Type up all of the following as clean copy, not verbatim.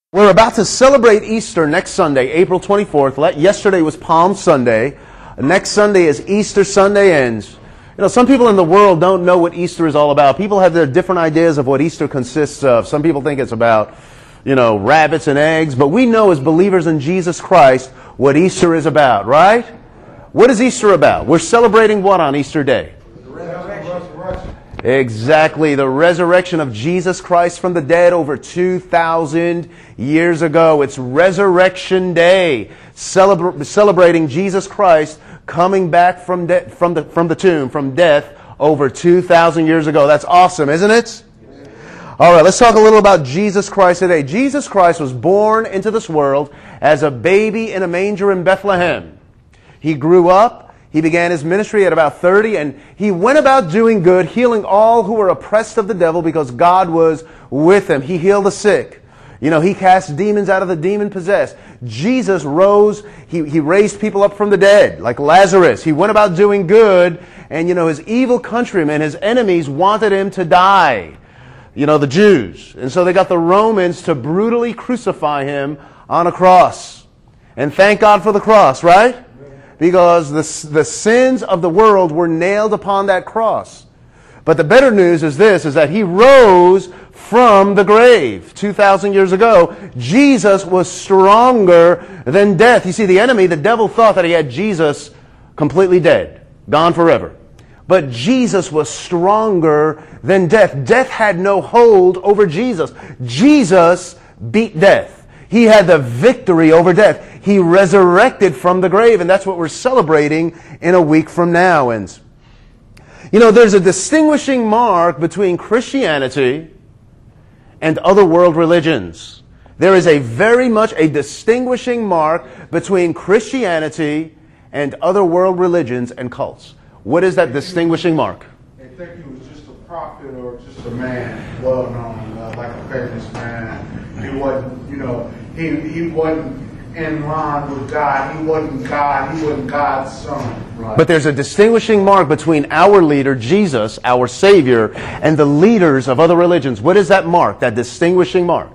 We're about to celebrate Easter next Sunday, April 24th. Yesterday was Palm Sunday. Next Sunday is Easter Sunday, and some people in the world don't know what Easter is all about. People have their different ideas of what Easter consists of. Some people think it's about, rabbits and eggs, but we know as believers in Jesus Christ what Easter is about, right? What is Easter about? We're celebrating what on Easter Day? Exactly, the resurrection of Jesus Christ from the dead over 2,000 years ago. It's Resurrection Day, celebrating Jesus Christ coming back from the tomb, from death, over 2,000 years ago. That's awesome, isn't it? All right, let's talk a little about Jesus Christ today. Jesus Christ was born into this world as a baby in a manger in Bethlehem. He grew up. He began his ministry at about 30, and he went about doing good, healing all who were oppressed of the devil because God was with him. He healed the sick. He cast demons out of the demon-possessed. Jesus rose. He raised people up from the dead, like Lazarus. He went about doing good, and, his evil countrymen, his enemies, wanted him to die. The Jews. And so they got the Romans to brutally crucify him on a cross. And thank God for the cross, right? Because the sins of the world were nailed upon that cross. But the better news is this, is that he rose from the grave 2,000 years ago. Jesus was stronger than death. You see, the enemy, the devil, thought that he had Jesus completely dead, gone forever. But Jesus was stronger than death. Death had no hold over Jesus. Jesus beat death. He had the victory over death. He resurrected from the grave, and that's what we're celebrating in a week from now. And, there's a distinguishing mark between Christianity and other world religions. There is very much a distinguishing mark between Christianity and other world religions and cults. What is that distinguishing mark? They think he was just a prophet or just a man, well known, like a famous man. He wasn't, he wasn't in line with God. He wasn't God. He wasn't God's son. Right? But there's a distinguishing mark between our leader, Jesus, our Savior, and the leaders of other religions. What is that mark, that distinguishing mark?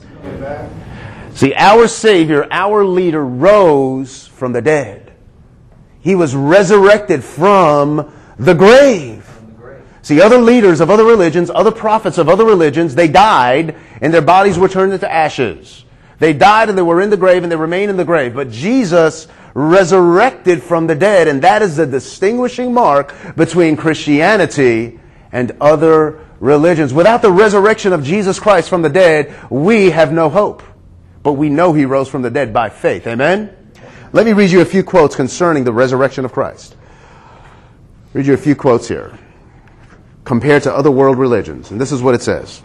See, our Savior, our leader, rose from the dead. He was resurrected from the grave. See, other leaders of other religions, other prophets of other religions, they died and their bodies were turned into ashes. They died and they were in the grave and they remain in the grave. But Jesus resurrected from the dead, and that is the distinguishing mark between Christianity and other religions. Without the resurrection of Jesus Christ from the dead, we have no hope. But we know he rose from the dead by faith. Amen? Let me read you a few quotes concerning the resurrection of Christ. Read you a few quotes here compared to other world religions. And this is what it says.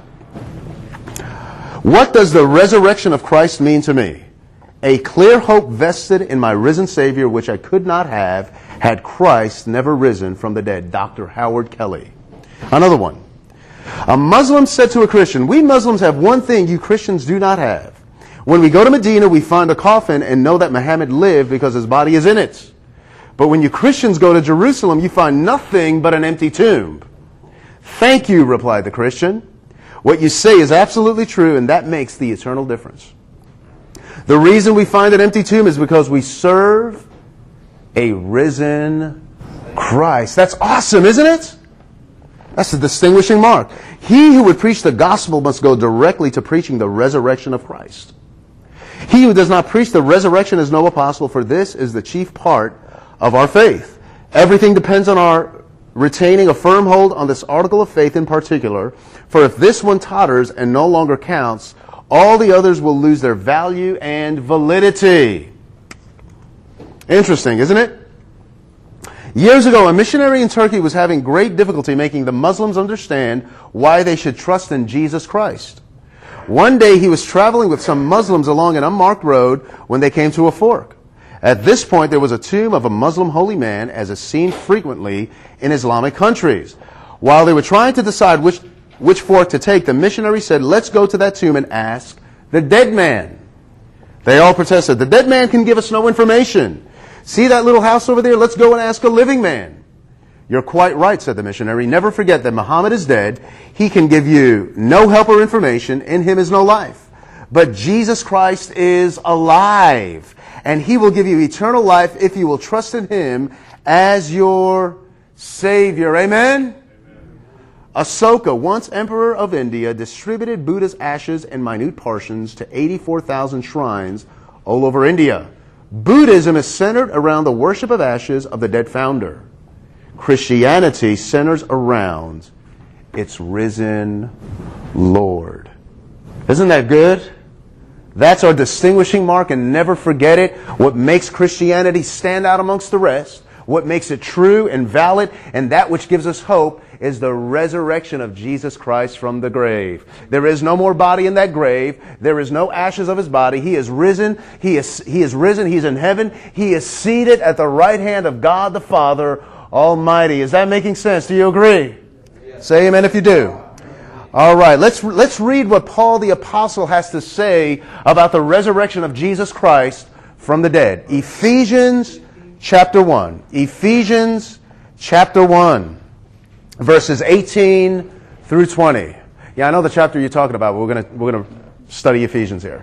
What does the resurrection of Christ mean to me? A clear hope vested in my risen Savior, which I could not have had Christ never risen from the dead. Dr. Howard Kelly. Another one. A Muslim said to a Christian, we Muslims have one thing you Christians do not have. When we go to Medina, we find a coffin and know that Muhammad lived because his body is in it. But when you Christians go to Jerusalem, you find nothing but an empty tomb. Thank you, replied the Christian. What you say is absolutely true, and that makes the eternal difference. The reason we find an empty tomb is because we serve a risen Christ. That's awesome, isn't it? That's the distinguishing mark. He who would preach the gospel must go directly to preaching the resurrection of Christ. He who does not preach the resurrection is no apostle, for this is the chief part of our faith. Everything depends on our retaining a firm hold on this article of faith in particular, for if this one totters and no longer counts, all the others will lose their value and validity. Interesting, isn't it? Years ago, a missionary in Turkey was having great difficulty making the Muslims understand why they should trust in Jesus Christ. One day he was traveling with some Muslims along an unmarked road when they came to a fork. At this point, there was a tomb of a Muslim holy man, as is seen frequently in Islamic countries. While they were trying to decide which fork to take, the missionary said, let's go to that tomb and ask the dead man. They all protested, the dead man can give us no information. See that little house over there? Let's go and ask a living man. You're quite right, said the missionary. Never forget that Muhammad is dead. He can give you no help or information. In him is no life. But Jesus Christ is alive, and he will give you eternal life if you will trust in him as your Savior. Amen? Asoka, once Emperor of India, distributed Buddha's ashes in minute portions to 84,000 shrines all over India. Buddhism is centered around the worship of ashes of the dead founder. Christianity centers around its risen Lord. Isn't that good? That's our distinguishing mark, and never forget it. What makes Christianity stand out amongst the rest, what makes it true and valid, and that which gives us hope, is the resurrection of Jesus Christ from the grave. There is no more body in that grave. There is no ashes of his body. He is risen. He is risen. He's in heaven. He is seated at the right hand of God the Father Almighty. Is that making sense? Do you agree? Yes. Say amen if you do. All right, let's read what Paul the Apostle has to say about the resurrection of Jesus Christ from the dead. Ephesians chapter 1. Ephesians chapter 1. Verses 18 through 20. Yeah, I know the chapter you're talking about, but we're gonna study Ephesians here.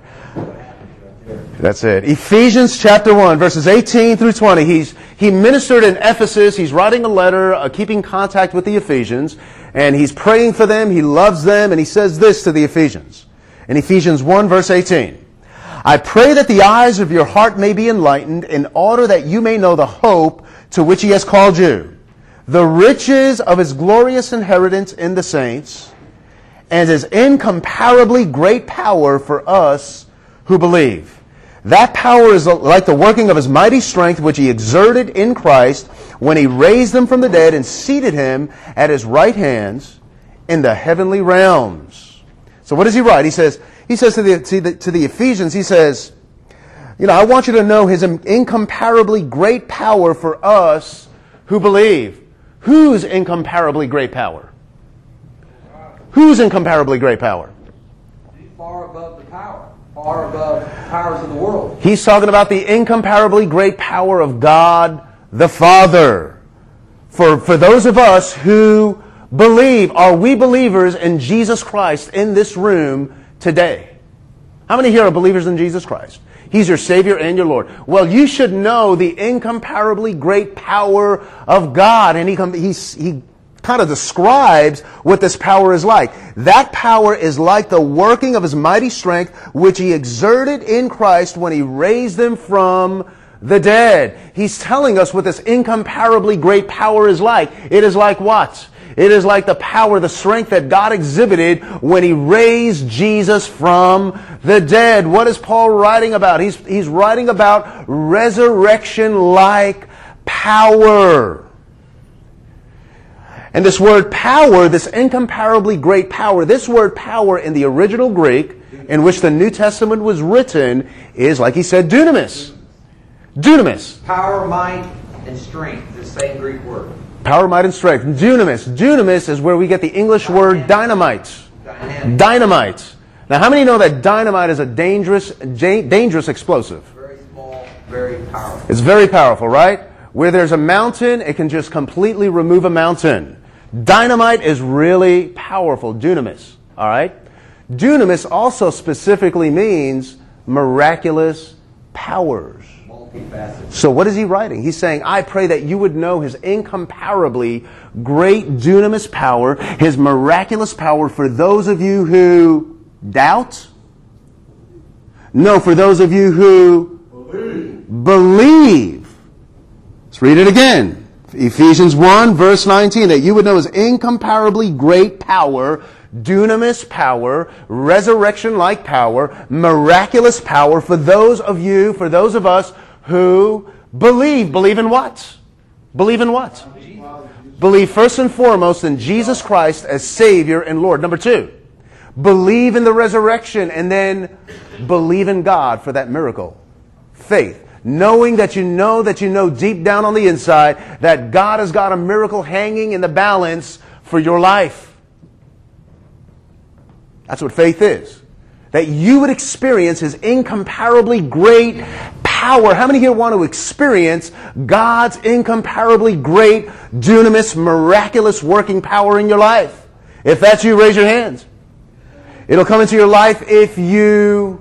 That's it. Ephesians chapter 1, verses 18 through 20. He ministered in Ephesus. He's writing a letter, keeping contact with the Ephesians, and he's praying for them. He loves them, and he says this to the Ephesians. In Ephesians 1, verse 18. I pray that the eyes of your heart may be enlightened, in order that you may know the hope to which he has called you, the riches of his glorious inheritance in the saints, and his incomparably great power for us who believe. That power is like the working of his mighty strength, which he exerted in Christ when he raised him from the dead and seated him at his right hand in the heavenly realms. So what does he write? He says to the Ephesians, he says, I want you to know his incomparably great power for us who believe. Whose incomparably great power? Whose incomparably great power? Far above the power. Far above the powers of the world. He's talking about the incomparably great power of God the Father. For those of us who believe, are we believers in Jesus Christ in this room today? How many here are believers in Jesus Christ? He's your Savior and your Lord. Well, you should know the incomparably great power of God. And he kind of describes what this power is like. That power is like the working of his mighty strength, which he exerted in Christ when he raised him from the dead. He's telling us what this incomparably great power is like. It is like what? It is like the power, the strength that God exhibited when he raised Jesus from the dead. What is Paul writing about? He's writing about resurrection-like power. And this word power, this incomparably great power, this word power in the original Greek in which the New Testament was written is, like he said, dunamis. Dunamis. Power, might, and strength, the same Greek word. Power, might, and strength. Dunamis. Dunamis is where we get the English word dynamite. Dynamite. Now, how many know that dynamite is a dangerous explosive? Very small, very powerful. It's very powerful, right? Where there's a mountain, it can just completely remove a mountain. Dynamite is really powerful. Dunamis. All right? Dunamis also specifically means miraculous powers. So what is he writing? He's saying, I pray that you would know his incomparably great dunamis power, his miraculous power for those of you who doubt. No, for those of you who believe. Let's read it again. Ephesians 1, verse 19, that you would know his incomparably great power, dunamis power, resurrection-like power, miraculous power for those of you, for those of us who believe. Believe in what? Believe in what? Believe first and foremost in Jesus Christ as Savior and Lord. Number 2, believe in the resurrection, and then believe in God for that miracle. Faith. Knowing that you know deep down on the inside that God has got a miracle hanging in the balance for your life. That's what faith is. That you would experience his incomparably great power. How many here want to experience God's incomparably great, dunamis, miraculous working power in your life? If that's you, raise your hands. It'll come into your life if you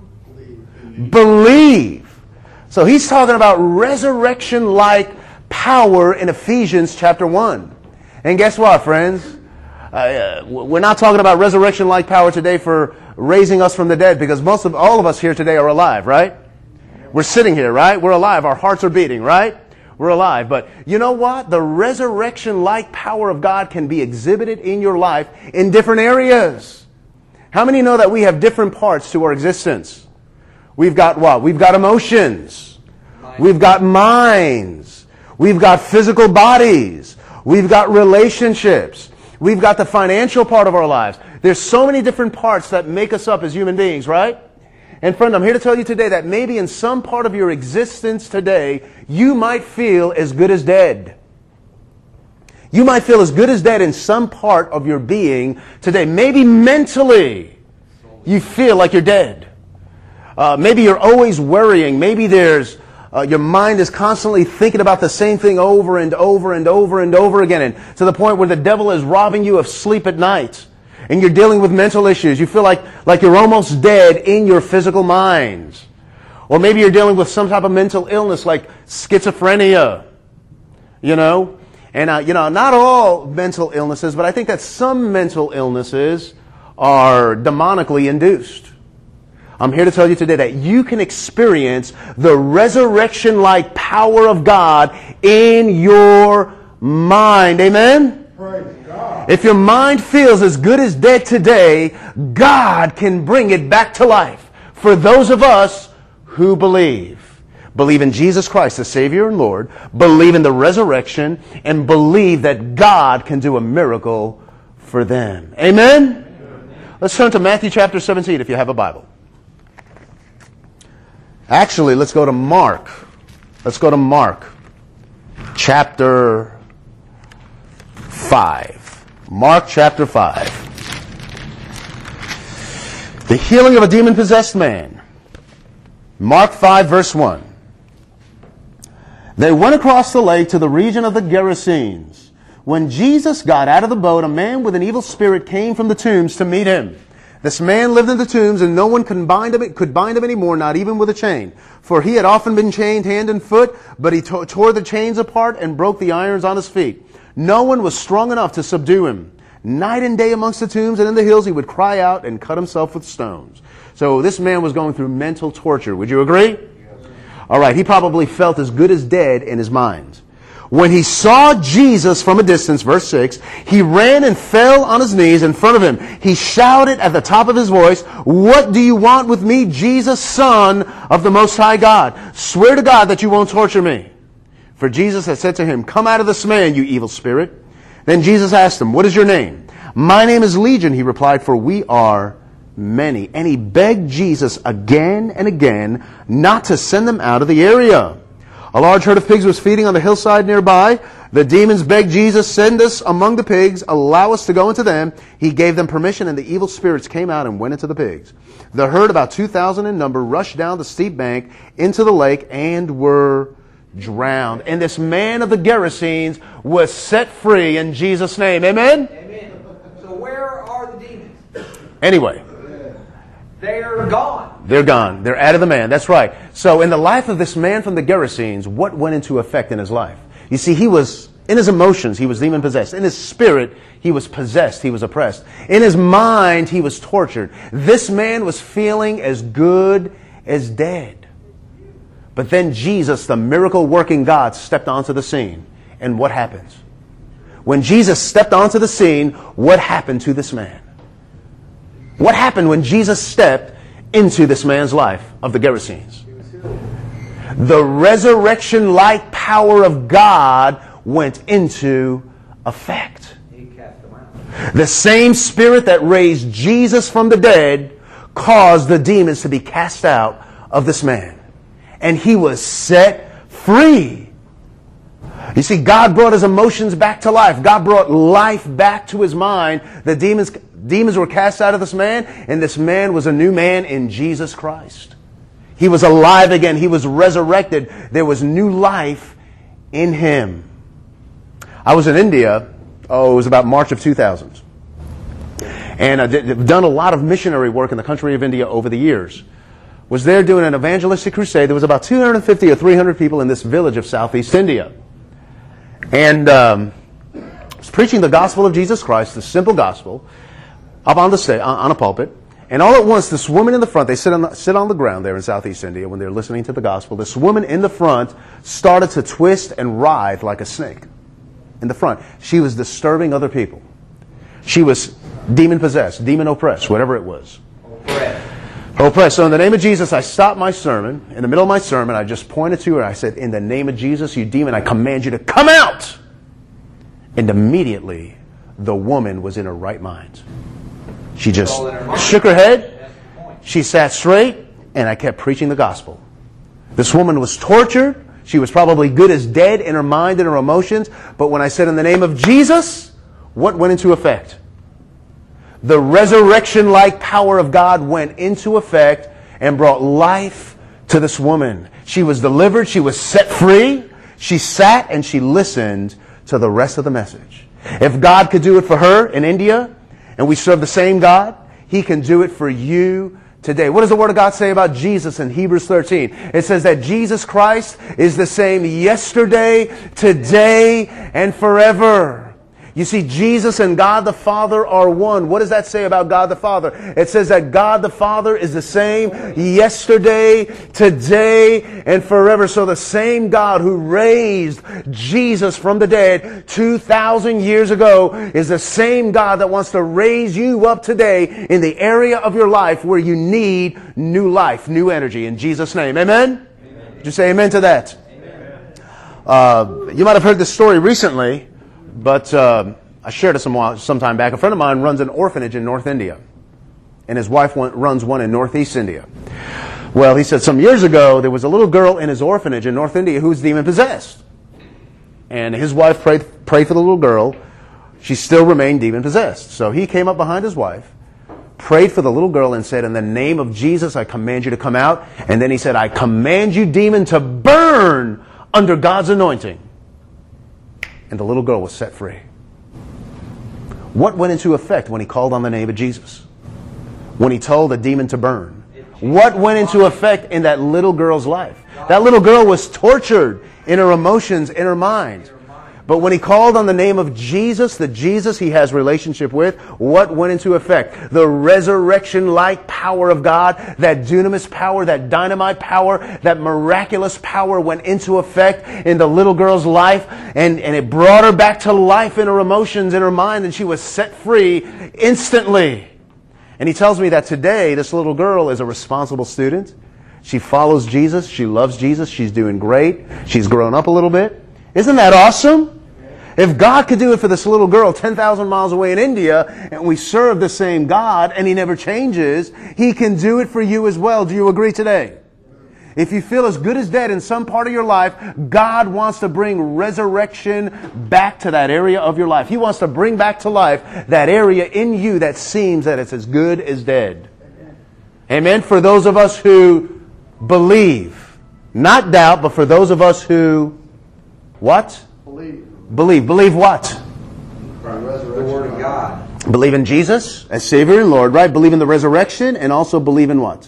believe. So he's talking about resurrection-like power in Ephesians chapter 1. And guess what, friends? We're not talking about resurrection-like power today for raising us from the dead, because all of us here today are alive, right? We're sitting here, right? We're alive. Our hearts are beating, right? We're alive. But you know what? The resurrection-like power of God can be exhibited in your life in different areas. How many know that we have different parts to our existence? We've got what? We've got emotions. We've got minds. We've got physical bodies. We've got relationships. We've got the financial part of our lives. There's so many different parts that make us up as human beings, right? And friend, I'm here to tell you today that maybe in some part of your existence today, you might feel as good as dead. You might feel as good as dead in some part of your being today. Maybe mentally you feel like you're dead. Maybe you're always worrying. Maybe there's your mind is constantly thinking about the same thing over and over and over and over again, and to the point where the devil is robbing you of sleep at night. And you're dealing with mental issues. You feel like you're almost dead in your physical minds. Or maybe you're dealing with some type of mental illness like schizophrenia. You know? And, not all mental illnesses, but I think that some mental illnesses are demonically induced. I'm here to tell you today that you can experience the resurrection-like power of God in your mind. Amen? Praise God. If your mind feels as good as dead today, God can bring it back to life for those of us who believe. Believe in Jesus Christ, the Savior and Lord. Believe in the resurrection. And believe that God can do a miracle for them. Amen? Let's turn to Matthew chapter 17 if you have a Bible. Actually, let's go to Mark. Let's go to Mark chapter 5. Mark chapter 5. The healing of a demon-possessed man. Mark 5 verse 1. They went across the lake to the region of the Gerasenes. When Jesus got out of the boat, a man with an evil spirit came from the tombs to meet him. This man lived in the tombs, and no one could bind him anymore, not even with a chain. For he had often been chained hand and foot, but he tore the chains apart and broke the irons on his feet. No one was strong enough to subdue him. Night and day amongst the tombs and in the hills, he would cry out and cut himself with stones. So this man was going through mental torture. Would you agree? All right, he probably felt as good as dead in his mind. When he saw Jesus from a distance, verse 6, he ran and fell on his knees in front of him. He shouted at the top of his voice, "What do you want with me, Jesus, Son of the Most High God? Swear to God that you won't torture me." For Jesus had said to him, "Come out of this man, you evil spirit." Then Jesus asked him, "What is your name?" "My name is Legion," he replied, "for we are many." And he begged Jesus again and again not to send them out of the area. A large herd of pigs was feeding on the hillside nearby. The demons begged Jesus, "Send us among the pigs, allow us to go into them." He gave them permission, and the evil spirits came out and went into the pigs. The herd, about 2,000 in number, rushed down the steep bank into the lake and were drowned. And this man of the Gerasenes was set free in Jesus' name. Amen? Amen. So where are the demons? Anyway. They're gone. They're gone. They're out of the man. That's right. So in the life of this man from the Gerasenes, what went into effect in his life? You see, he was, in his emotions, he was demon-possessed. In his spirit, he was possessed. He was oppressed. In his mind, he was tortured. This man was feeling as good as dead. But then Jesus, the miracle-working God, stepped onto the scene. And what happens? When Jesus stepped onto the scene, what happened to this man? What happened when Jesus stepped into this man's life of the Gerasenes? The resurrection-like power of God went into effect. He cast them out. The same spirit that raised Jesus from the dead caused the demons to be cast out of this man. And he was set free. You see, God brought his emotions back to life. God brought life back to his mind. The demons were cast out of this man, and this man was a new man in Jesus Christ. He was alive again. He was resurrected. There was new life in him. I was in India, it was about March of 2000. and done a lot of missionary work in the country of India over the years. Was there doing an evangelistic crusade. There was about 250 or 300 people in this village of Southeast India. And was preaching the gospel of Jesus Christ, the simple gospel, up on the stage, on a pulpit. And all at once, this woman in the front, they sit on the ground there in Southeast India when they're listening to the gospel. This woman in the front started to twist and writhe like a snake in the front. She was disturbing other people. She was demon-possessed, demon-oppressed, whatever it was. Oppressed. So in the name of Jesus, I stopped my sermon. In the middle of my sermon, I just pointed to her and I said, in the name of Jesus, you demon, I command you to come out. And immediately, the woman was in her right mind. She just shook her head. She sat straight, and I kept preaching the gospel. This woman was tortured. She was probably good as dead in her mind and her emotions. But when I said in the name of Jesus, what went into effect? The resurrection-like power of God went into effect and brought life to this woman. She was delivered. She was set free. She sat and she listened to the rest of the message. If God could do it for her in India, and we serve the same God, He can do it for you today. What does the Word of God say about Jesus in Hebrews 13? It says that Jesus Christ is the same yesterday, today, and forever. You see, Jesus and God the Father are one. What does that say about God the Father? It says that God the Father is the same yesterday, today, and forever. So the same God who raised Jesus from the dead 2,000 years ago is the same God that wants to raise you up today in the area of your life where you need new life, new energy. In Jesus' name. Amen? Amen. Did you say amen to that? Amen. You might have heard this story recently. But I shared it some time back. A friend of mine runs an orphanage in North India. And his wife runs one in Northeast India. Well, he said some years ago, there was a little girl in his orphanage in North India who was demon-possessed. And his wife prayed for the little girl. She still remained demon-possessed. So he came up behind his wife, prayed for the little girl and said, in the name of Jesus, I command you to come out. And then he said, I command you, demon, to burn under God's anointing. And the little girl was set free. What went into effect when he called on the name of Jesus? When he told the demon to burn? What went into effect in that little girl's life? That little girl was tortured in her emotions, in her mind. But when he called on the name of Jesus, the Jesus he has relationship with, what went into effect? The resurrection-like power of God, that dunamis power, that dynamite power, that miraculous power went into effect in the little girl's life, and it brought her back to life in her emotions, in her mind, and she was set free instantly. And he tells me that today, this little girl is a responsible student. She follows Jesus. She loves Jesus. She's doing great. She's grown up a little bit. Isn't that awesome? If God could do it for this little girl 10,000 miles away in India, and we serve the same God, and He never changes, He can do it for you as well. Do you agree today? If you feel as good as dead in some part of your life, God wants to bring resurrection back to that area of your life. He wants to bring back to life that area in you that seems that it's as good as dead. Amen? For those of us who believe, not doubt, but for those of us who, what? Believe. Believe what? The Word of God. Believe in Jesus as Savior and Lord, right? Believe in the resurrection, and also believe in what?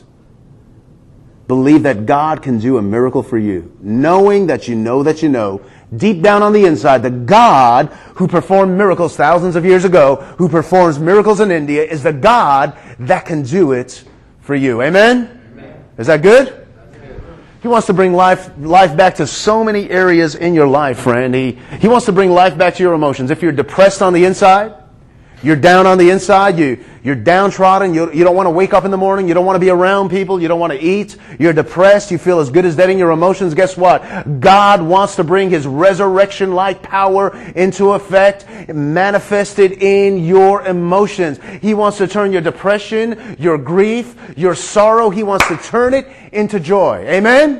Believe that God can do a miracle for you. Knowing that you know, deep down on the inside, the God who performed miracles thousands of years ago, who performs miracles in India, is the God that can do it for you. Amen? Amen. Is that good? He wants to bring life back to so many areas in your life, friend. He wants to bring life back to your emotions. If you're depressed on the inside, you're down on the inside, you're downtrodden, you don't want to wake up in the morning, you don't want to be around people, you don't want to eat, you're depressed, you feel as good as dead in your emotions, guess what? God wants to bring His resurrection-like power into effect, manifested in your emotions. He wants to turn your depression, your grief, your sorrow, He wants to turn it into joy. Amen?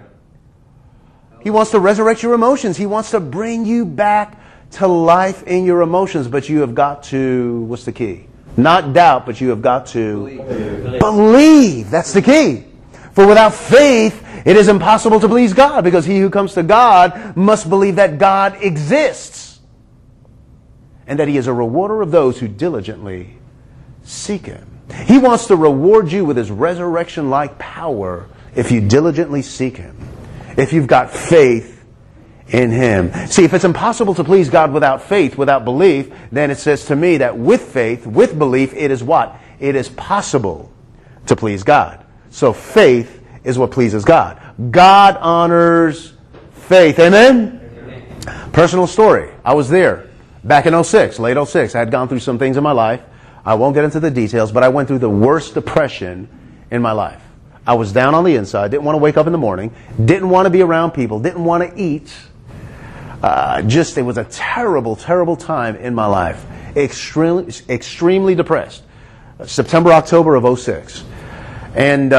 He wants to resurrect your emotions. He wants to bring you back to life in your emotions, but you have got to, what's the key? Not doubt, but you have got to believe. That's the key. For without faith, it is impossible to please God, because he who comes to God must believe that God exists and that He is a rewarder of those who diligently seek Him. He wants to reward you with His resurrection-like power if you diligently seek Him. If you've got faith in Him. See, if it's impossible to please God without faith, without belief, then it says to me that with faith, with belief, it is what? It is possible to please God. So faith is what pleases God. God honors faith. Amen? Amen. Personal story. I was there back in 06, late 06. I had gone through some things in my life. I won't get into the details, but I went through the worst depression in my life. I was down on the inside, didn't want to wake up in the morning, didn't want to be around people, didn't want to eat. It was a terrible, terrible time in my life. Extremely depressed. September, October of 06. And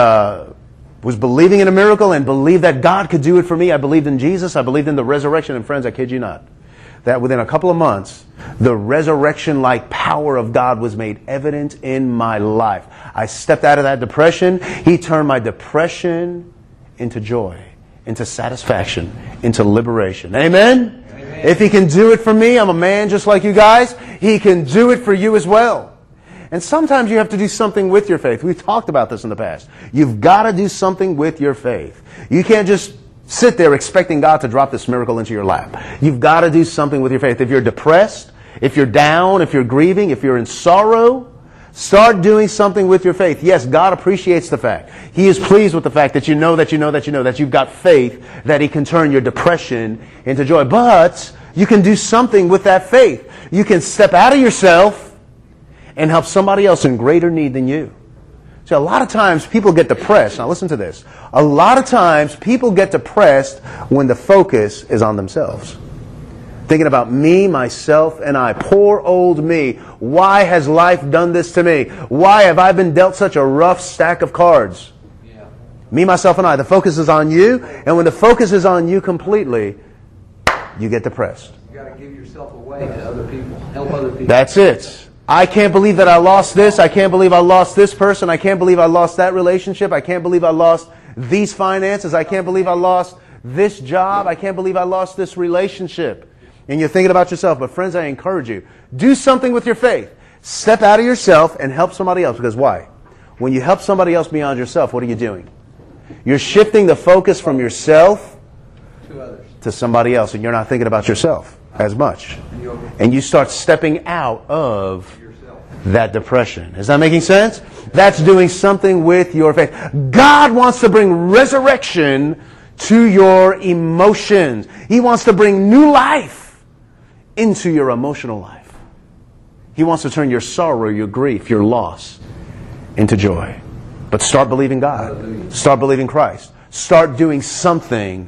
was believing in a miracle and believed that God could do it for me. I believed in Jesus. I believed in the resurrection. And friends, I kid you not, that within a couple of months, the resurrection-like power of God was made evident in my life. I stepped out of that depression. He turned my depression into joy, into satisfaction, into liberation. Amen? Amen? If He can do it for me, I'm a man just like you guys, He can do it for you as well. And sometimes you have to do something with your faith. We've talked about this in the past. You've got to do something with your faith. You can't just sit there expecting God to drop this miracle into your lap. You've got to do something with your faith. If you're depressed, if you're down, if you're grieving, if you're in sorrow, start doing something with your faith. Yes, God appreciates the fact. He is pleased with the fact that that you've got faith that He can turn your depression into joy. But you can do something with that faith. You can step out of yourself and help somebody else in greater need than you. See, a lot of times people get depressed. Now listen to this. A lot of times people get depressed when the focus is on themselves. Thinking about me, myself, and I. Poor old me. Why has life done this to me? Why have I been dealt such a rough stack of cards? Yeah. Me, myself, and I. The focus is on you. And when the focus is on you completely, you get depressed. You got to give yourself away to other people. Help other people. That's it. I can't believe that I lost this. I can't believe I lost this person. I can't believe I lost that relationship. I can't believe I lost these finances. I can't believe I lost this job. I can't believe I lost this relationship. And you're thinking about yourself. But friends, I encourage you, do something with your faith. Step out of yourself and help somebody else. Because why? When you help somebody else beyond yourself, what are you doing? You're shifting the focus from yourself to others, to somebody else. And you're not thinking about yourself as much. And you start stepping out of that depression. Is that making sense? That's doing something with your faith. God wants to bring resurrection to your emotions. He wants to bring new life into your emotional life. He wants to turn your sorrow, your grief, your loss into joy. But start believing God. Start believing Christ. Start doing something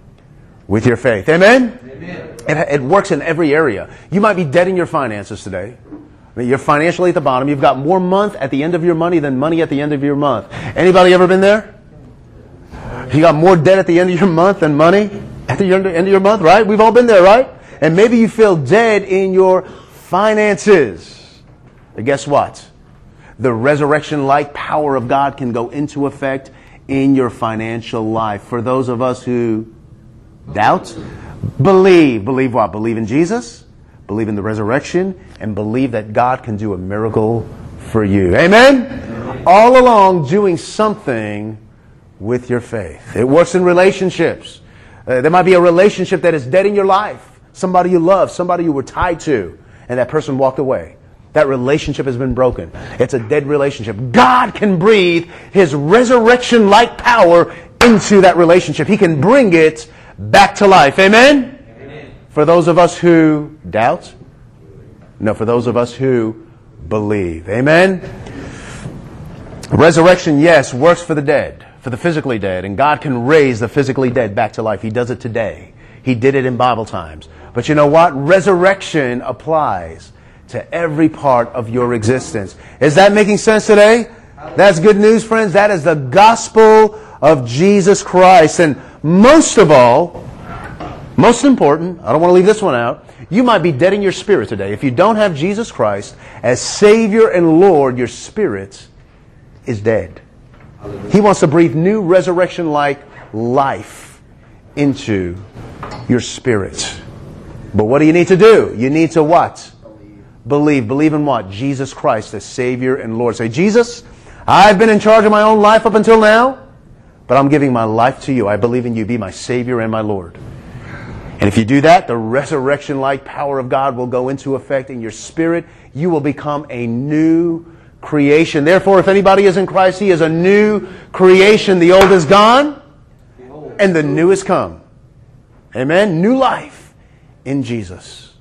with your faith. Amen? Amen. It works in every area. You might be dead in your finances today. You're financially at the bottom. You've got more month at the end of your money than money at the end of your month. Anybody ever been there? You got more debt at the end of your month than money at the end of your month, right? We've all been there, right? And maybe you feel dead in your finances. But guess what? The resurrection-like power of God can go into effect in your financial life. For those of us who doubt, believe. Believe what? Believe in Jesus, believe in the resurrection, and believe that God can do a miracle for you. Amen? Amen. All along doing something with your faith. It works in relationships. There might be a relationship that is dead in your life. Somebody you love, somebody you were tied to, and that person walked away. That relationship has been broken. It's a dead relationship. God can breathe His resurrection-like power into that relationship. He can bring it back to life. Amen? Amen. For those of us who doubt, no, for those of us who believe. Amen? Resurrection, yes, works for the dead, for the physically dead, and God can raise the physically dead back to life. He does it today. He did it in Bible times. But you know what? Resurrection applies to every part of your existence. Is that making sense today? That's good news, friends. That is the gospel of Jesus Christ. And most of all, most important, I don't want to leave this one out, you might be dead in your spirit today. If you don't have Jesus Christ as Savior and Lord, your spirit is dead. He wants to breathe new resurrection-like life into your spirit. But what do you need to do? You need to what? believe. Believe in what? Jesus Christ as Savior and Lord. Say, Jesus, I've been in charge of my own life up until now, but I'm giving my life to you. I believe in you. Be my Savior and my Lord. And if you do that, the resurrection-like power of God will go into effect in your spirit. You will become a new creation. Therefore, if anybody is in Christ, he is a new creation. The old is gone, and the new is come. Amen? New life in Jesus.